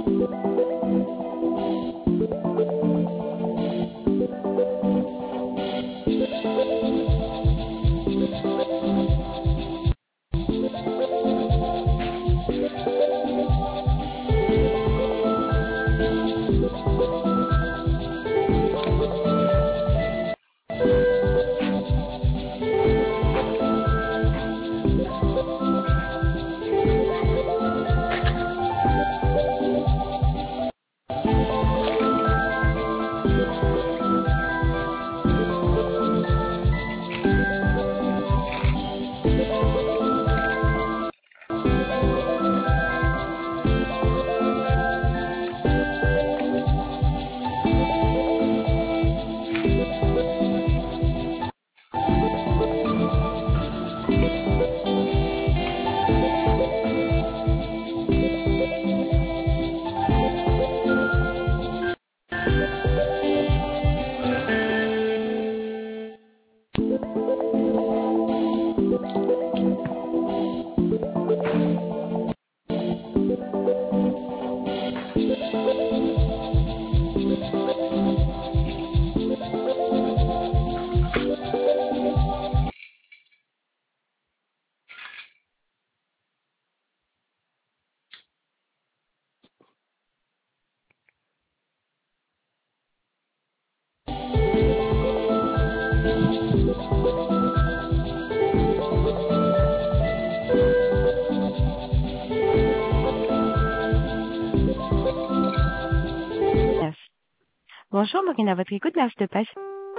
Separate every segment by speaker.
Speaker 1: Bonjour, Maureen, à votre écoute, merci de passer.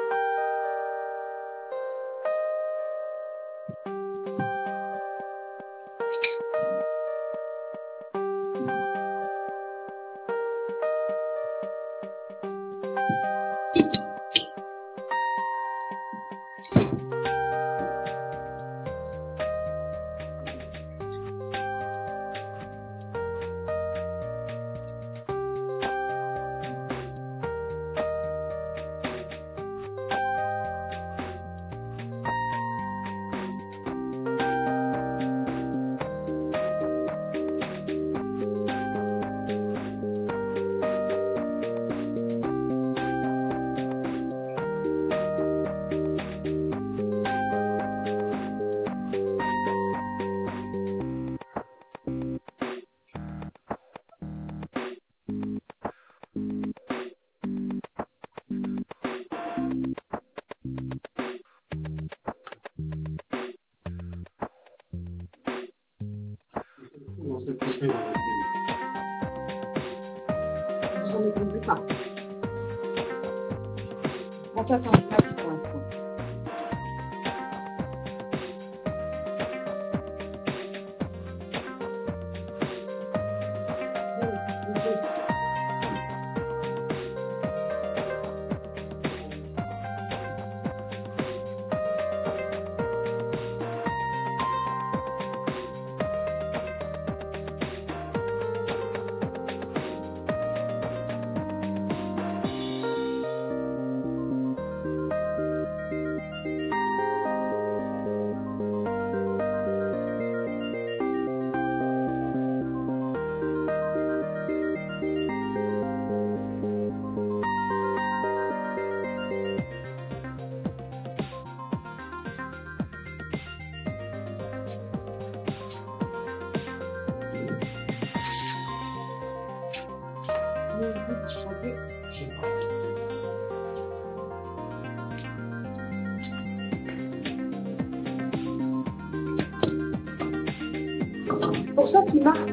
Speaker 2: Pour ça qui marque,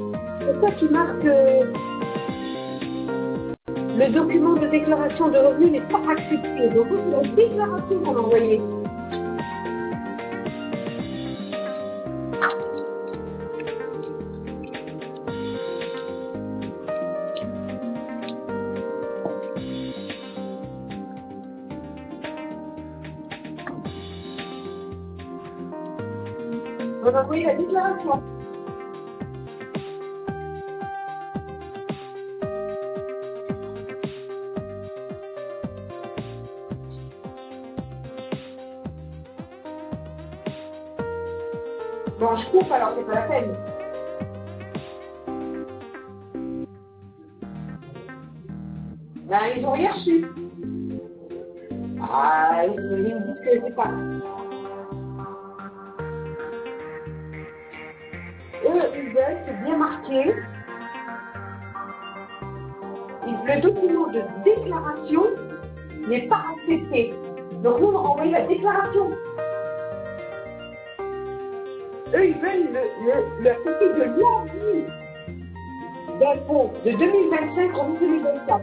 Speaker 2: le document de déclaration de revenus n'est pas accepté. Donc c'est la déclaration qu'on a envoyée. On a envoyé la déclaration. Bon, je coupe alors, c'est pas la peine. Ben, ils n'ont rien reçu. Ah, ils me disent que c'est pas. Eux, ils veulent, c'est bien marqué. Le document de déclaration n'est pas accepté. Donc nous, on a envoyé la déclaration. Eux, ils veulent le copie de l'avis d'impôt de 2025 en 2024.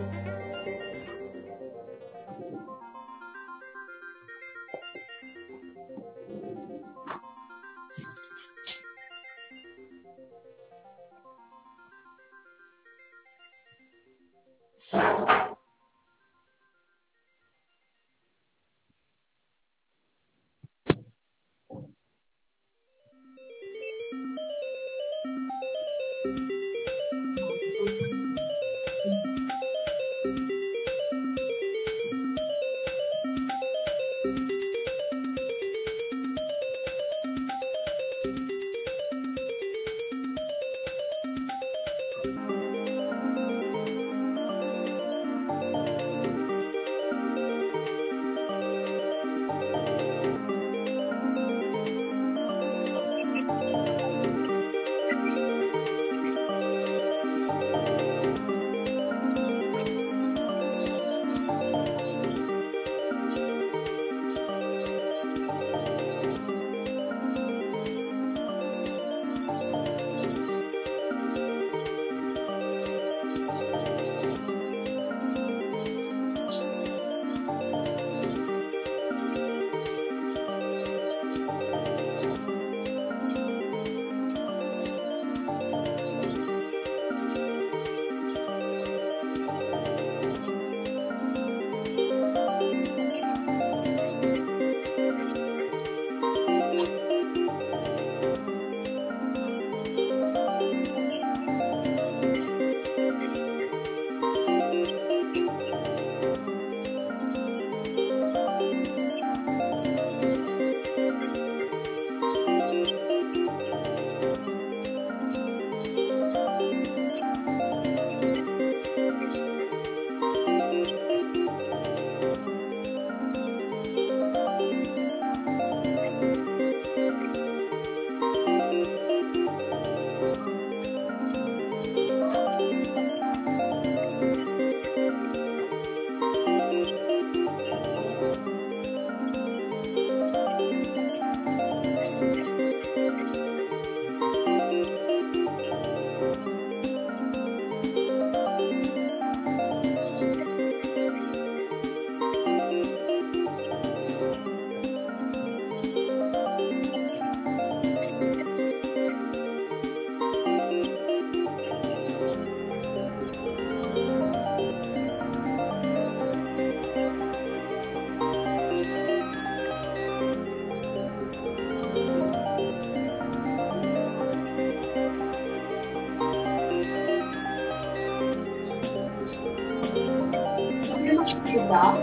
Speaker 2: C'est ça.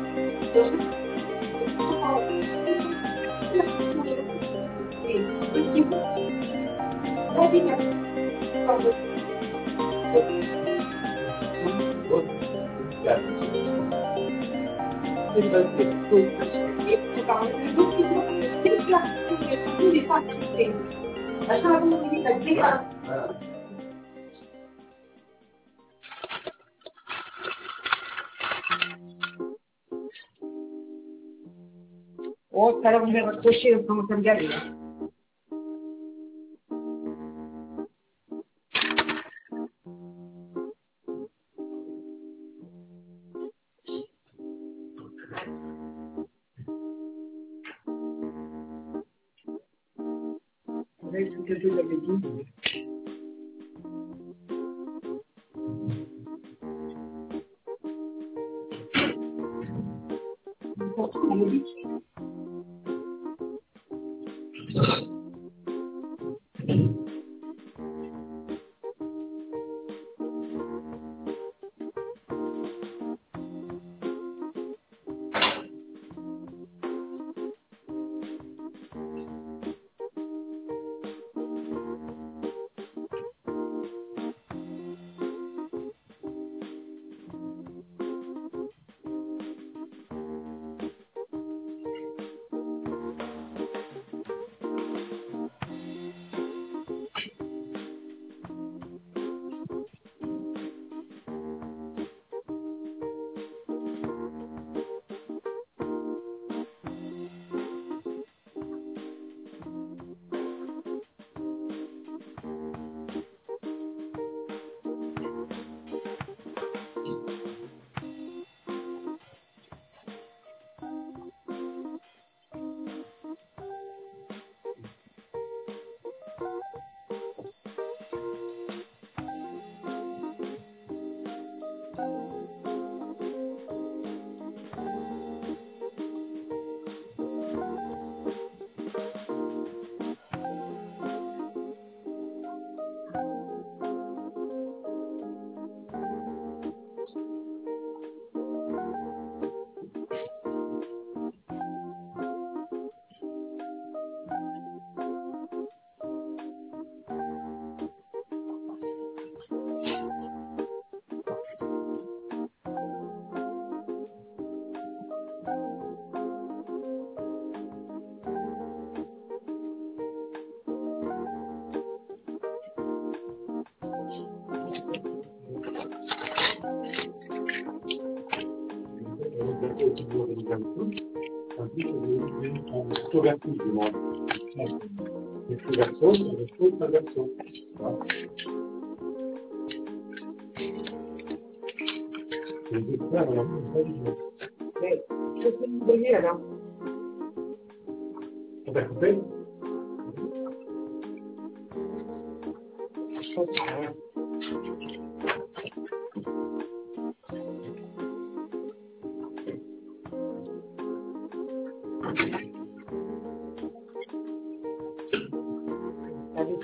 Speaker 2: Le document de déclaration des revenus n'est pas accepté. La chambre de la déclaration. Oh, tout à l'heure, on va raccrocher, on commence à me galer. Ouais, tout à fait, j'avais dit. Pourtant, on me dit.
Speaker 3: toujours des nouvelles choses. En plus, on est plutôt verso, je demande. Les plus verso, c'est des choses pas verso. Voilà. Et je vais faire une belle idée.
Speaker 2: Mais, je peux vous donner alors.
Speaker 3: On va couper.
Speaker 2: Je comprends rien. Allez,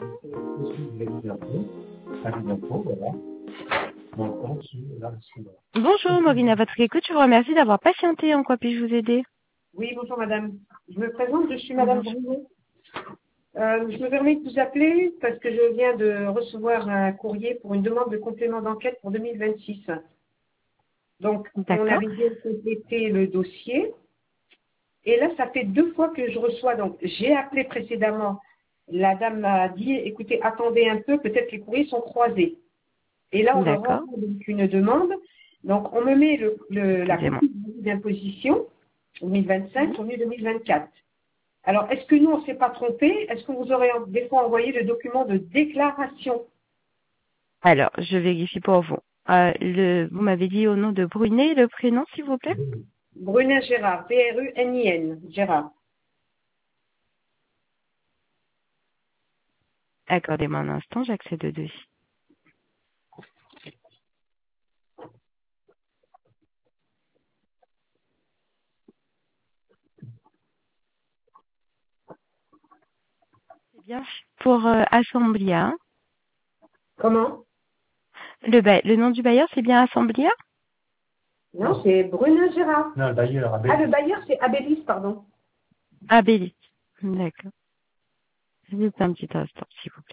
Speaker 3: Voilà. Maintenant, là,
Speaker 1: Bonjour, Maureen, à votre écoute. Je vous remercie d'avoir patienté. En quoi puis-je vous aider?
Speaker 2: oui, bonjour madame. Je me présente, je suis madame
Speaker 1: Bonjour.
Speaker 2: Bruno. Je me permets de vous appeler parce que je viens de recevoir un courrier pour une demande de complément d'enquête pour 2026. Donc, on
Speaker 1: D'accord.
Speaker 2: avait bien complété le dossier. Et là, ça fait 2 fois que je reçois. Donc, j'ai appelé précédemment. La dame m'a dit, écoutez, attendez un peu, peut-être les courriers sont croisés. Et là, on me
Speaker 1: D'accord.
Speaker 2: renvoie donc une demande. Donc, on me met la
Speaker 1: Excusez-moi.
Speaker 2: copie d'imposition 2025 sur 2024. Alors, est-ce que nous, on ne s'est pas trompé? Est-ce que vous aurez des fois envoyé le document de déclaration?
Speaker 1: Alors, je vérifie pour vous. Vous m'avez dit au nom de Brunet, le prénom, s'il vous plaît?
Speaker 2: Brunin Gérard, Brunin, Gérard.
Speaker 1: Accordez-moi un instant, j'accède au dossier. C'est bien pour Assemblia.
Speaker 2: Comment?
Speaker 1: Le nom du bailleur, c'est bien Assemblia?
Speaker 2: Non, c'est Brunin Gérard.
Speaker 3: non, le bailleur,
Speaker 2: Ah, le bailleur, c'est Abélis, pardon.
Speaker 1: Ah, Bélis. D'accord. Juste un petit instant, s'il vous plaît.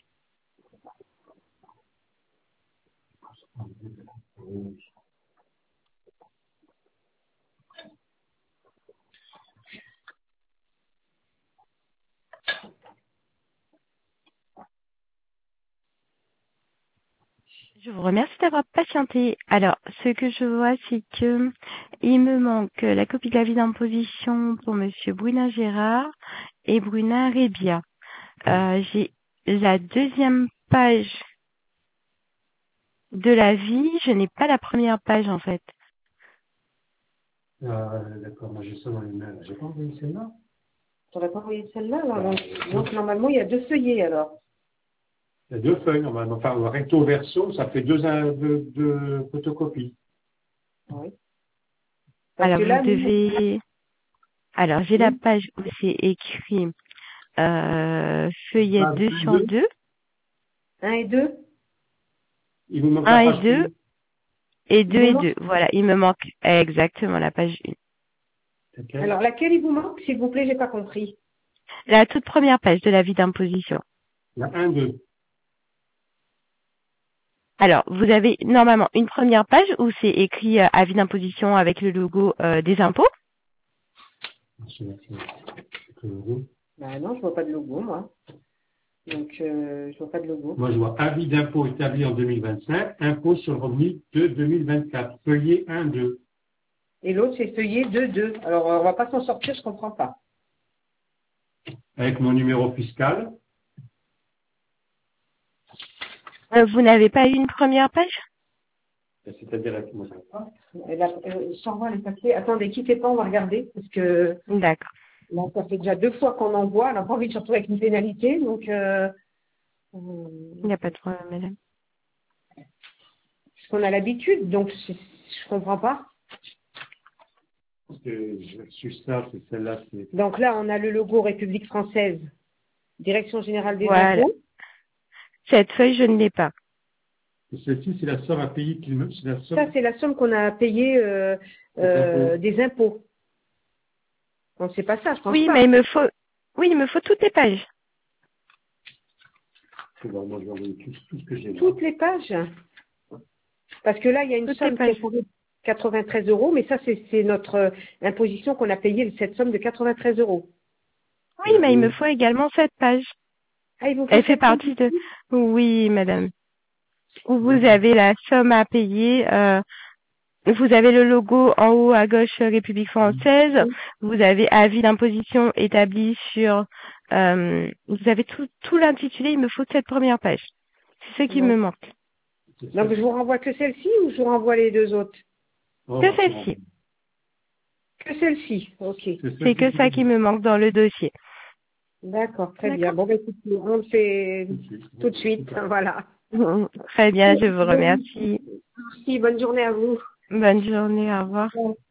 Speaker 1: Je vous remercie d'avoir patienté. Alors, ce que je vois, c'est que il me manque la copie de l'avis d'imposition pour Monsieur Brunin Gérard et Brunin Rébia. J'ai la deuxième page de l'avis. Je n'ai pas la première page, en fait.
Speaker 3: D'accord, moi j'ai ça dans les mails. J'ai pas envoyé celle-là.
Speaker 2: Tu n'aurais pas envoyé celle-là, là. Donc, normalement, il y a 2 feuillets, alors.
Speaker 3: Il y a 2 feuilles, normalement. Enfin, recto verso, ça fait deux photocopies.
Speaker 2: Oui. Parce
Speaker 1: Alors,
Speaker 2: que
Speaker 1: vous
Speaker 2: là, nous,
Speaker 1: devez... Alors, j'ai la
Speaker 2: oui,
Speaker 1: page où c'est écrit feuillet
Speaker 3: Page
Speaker 1: 2
Speaker 3: 1 et
Speaker 1: sur
Speaker 3: 2.
Speaker 1: 2,
Speaker 2: 1 et 2.
Speaker 3: Il vous manque
Speaker 1: 1
Speaker 3: la
Speaker 1: et
Speaker 3: page
Speaker 1: 2,
Speaker 3: 1.
Speaker 1: et
Speaker 2: Il
Speaker 1: 2
Speaker 2: vous
Speaker 1: et
Speaker 2: manque.
Speaker 1: 2. Voilà, il me manque exactement la page 1.
Speaker 3: Ok.
Speaker 2: Alors, laquelle il vous manque, s'il vous plaît, j'ai pas compris.
Speaker 1: La toute première page de l'avis d'imposition.
Speaker 3: Il y a 1, 2.
Speaker 1: Alors, vous avez normalement une première page où c'est écrit avis d'imposition avec le logo des impôts.
Speaker 2: Ben non, je vois pas de logo, moi. Donc, je vois pas de logo.
Speaker 3: Moi, je vois avis d'impôt établi en 2025, impôt sur le revenu de 2024, feuillet 1, 2.
Speaker 2: Et l'autre, c'est feuillet 2, 2. Alors, on va pas s'en sortir, je comprends pas.
Speaker 3: Avec mon numéro fiscal.
Speaker 1: Vous n'avez pas eu une première page?
Speaker 3: C'est-à-dire avec mon pas.
Speaker 2: Et là, je t'envoie les papiers. Attendez, quittez pas, on va regarder. Parce que
Speaker 1: D'accord.
Speaker 2: là, ça fait déjà 2 fois qu'on envoie. On n'a pas envie de se retrouver avec une pénalité. Donc,
Speaker 1: Il n'y a pas de problème, madame.
Speaker 2: parce qu'on a l'habitude. Donc, je comprends pas.
Speaker 3: Parce que j'ai reçu ça, c'est celle-là, c'est.
Speaker 2: Donc là, on a le logo République française, Direction générale des
Speaker 1: Voilà.
Speaker 2: impôts.
Speaker 1: Cette feuille, je ne l'ai pas.
Speaker 3: Et celle-ci, c'est la somme à payer, c'est la somme
Speaker 2: Ça, c'est la somme qu'on a payée des impôts. Donc, c'est pas ça, je pense
Speaker 1: Oui,
Speaker 2: pas.
Speaker 1: mais il me faut toutes les pages.
Speaker 3: Bon, moi, je vais envoyer tout ce que j'ai là.
Speaker 2: Toutes les pages. Parce que là, il y a une
Speaker 1: Toutes les
Speaker 2: somme qui est
Speaker 1: pages.
Speaker 2: pour 93 euros, mais ça, c'est notre imposition qu'on a payée, cette somme de 93 euros.
Speaker 1: Oui, mais il me faut également cette page.
Speaker 2: Ah, il vous faut
Speaker 1: Elle fait
Speaker 2: cette somme?
Speaker 1: partie de... Oui, madame. Où vous avez la somme à payer Vous avez le logo en haut à gauche République française. Vous avez avis d'imposition établi sur. Vous avez tout l'intitulé. Il me faut cette première page. C'est ce qui me manque.
Speaker 2: Donc je vous renvoie que celle-ci ou je vous renvoie les deux autres?
Speaker 1: Que celle-ci.
Speaker 2: Que celle-ci, ok.
Speaker 1: C'est que ça qui me manque dans le dossier.
Speaker 2: D'accord, très bien. Bon, ben, écoutez, on le fait tout de suite, voilà.
Speaker 1: Très bien, je vous remercie.
Speaker 2: Merci, bonne journée à vous.
Speaker 1: Bonne journée, au revoir.